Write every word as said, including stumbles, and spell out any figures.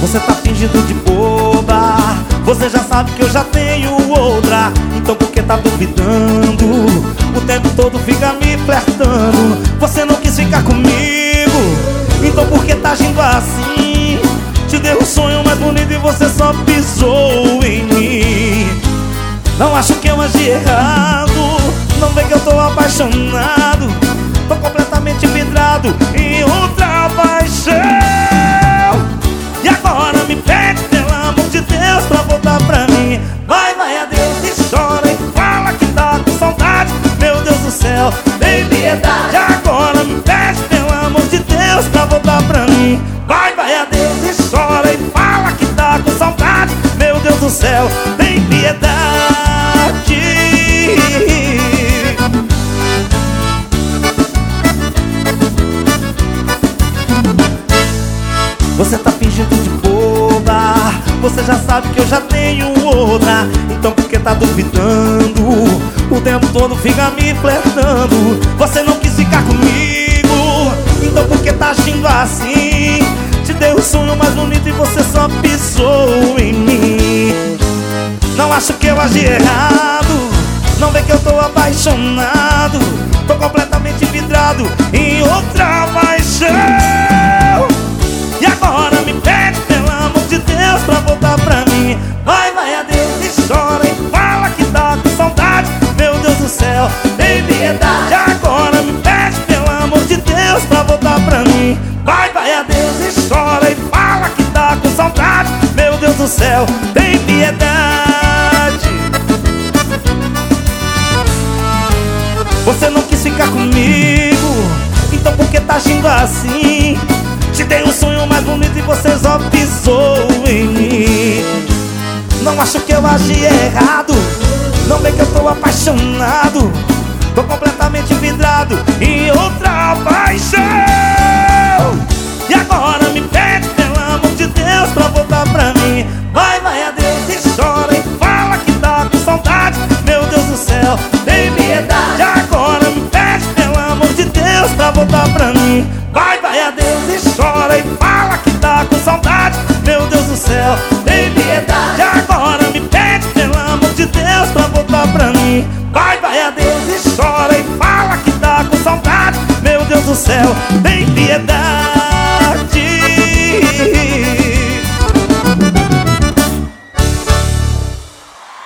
Você tá fingindo de boba, você já sabe que eu já tenho outra. Então por que tá duvidando? O tempo todo fica me flertando. Você não quis ficar comigo, então por que tá agindo assim? Te dei um sonho mais bonito e você só pisou em mim. Não acho que eu agi errado, não vê que eu tô apaixonado. Tô completamente vidrado em outra paixão. E agora me pede, pelo amor de Deus, pra voltar pra mim. Vai, vai, adeus e chora e fala que tá com saudade. Meu Deus do céu, tem piedade. E agora me pede, pelo amor de Deus, pra voltar pra mim. Vai, vai, adeus e chora e fala que tá com saudade. Meu Deus do céu, tem piedade. Você tá fingindo de boba, você já sabe que eu já tenho outra. Então por que tá duvidando? O tempo todo fica me flertando. Você não quis ficar comigo, então por que tá agindo assim? Te dei o sonho mais bonito e você só pisou em mim. Não acho que eu agi errado, não vê que eu tô apaixonado. Tô completamente vidrado em outra paixão. E agora me pede, pelo amor de Deus, pra voltar pra mim. Vai, vai, adeus e chora e fala que tá com saudade. Meu Deus do céu, tem piedade. E agora me pede, pelo amor de Deus, pra voltar pra mim. Vai, vai, adeus e chora e fala que tá com saudade. Meu Deus do céu, tem piedade. Você não quis ficar comigo, então por que tá agindo assim? Te dei um sonho mais bonito e você só pisou em mim. Não acho que eu agi errado, não vê que eu tô apaixonado. Tô completamente vidrado em outra paixão. E agora me pede, pelo amor de Deus, pra voltar pra mim. Vai, vai, adeus e chora e fala que tá com saudade. Meu Deus do céu, tem piedade. E agora me pede, pelo amor de Deus, pra voltar pra mim. Vai, vai, adeus e chora e fala que tá com saudade. Meu Deus do céu, tem piedade. E agora me pede, pelo amor de Deus, pra voltar pra mim. Vai, vai, adeus e chora e fala que tá com saudade. Meu Deus do céu, tem piedade.